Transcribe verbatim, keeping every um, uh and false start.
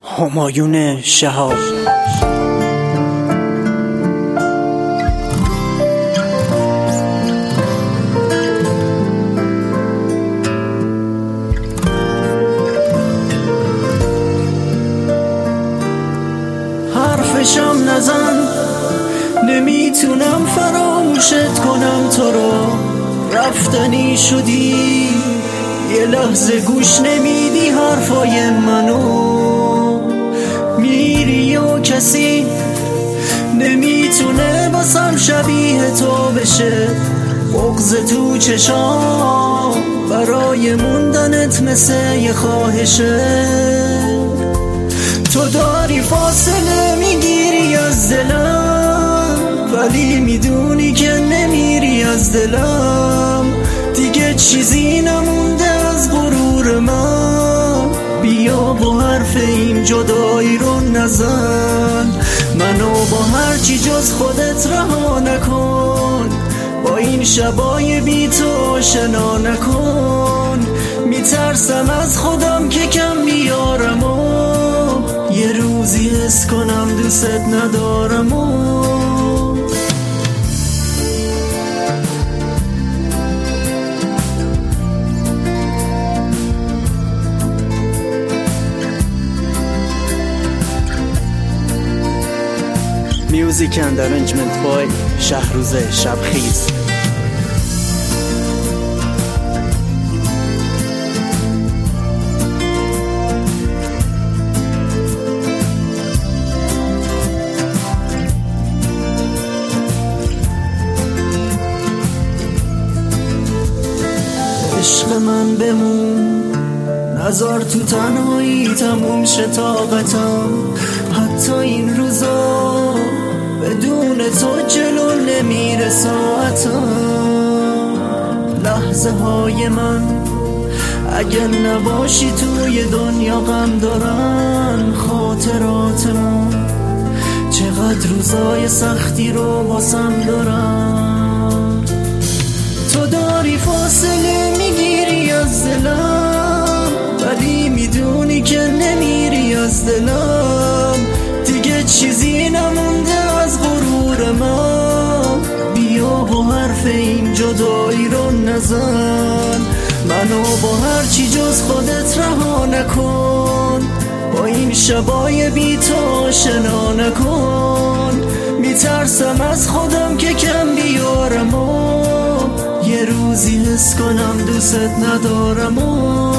همایون شهاب. حرفشم نزن، نمیتونم فراموشت کنم تو رو. رفتنی شدی، یه لحظه گوش نمیدی حرفای منو. میری و کسی نمیتونه باسم شبیه تو بشه. بغض تو چشام برای موندنت مثل یه خواهشه. تو داری فاصله میگیری از دلم، ولی میدونی که نمیری از دلم. دیگه چیزی نمونده از غرور من. بیا با حرف این جدایی رو نزن، منو با هرچی جز خودت رها نکن. با این شبای بی تو آشنا نکن. میترسم از خودم که کم بیارم و یه روزی حس کنم دوست ندارم و Music and arrangement by شهروز شبخیز. عشق من بمون، نزار تو تنهایی تموم شه طاقتم. حتی این روزا بدون تو جلو نمیره ساعتم. لحظه های من اگر نباشی توی دنیا غم دارن. خاطراتمون چقدر روزای سختی رو واسم دارن. تو داری فاصله میگیری از دلم، ولی میدونی که نمیری از دلم. دیگه چیزی نمونده از غرور من. بیا با حرف این جدایی رو نزن، منو با هرچی جز خودت رها نکن. با این شبای بی تو آشنا نکن. میترسم از خودم که کم بیارم و یه روزی حس کنم دوست ندارم و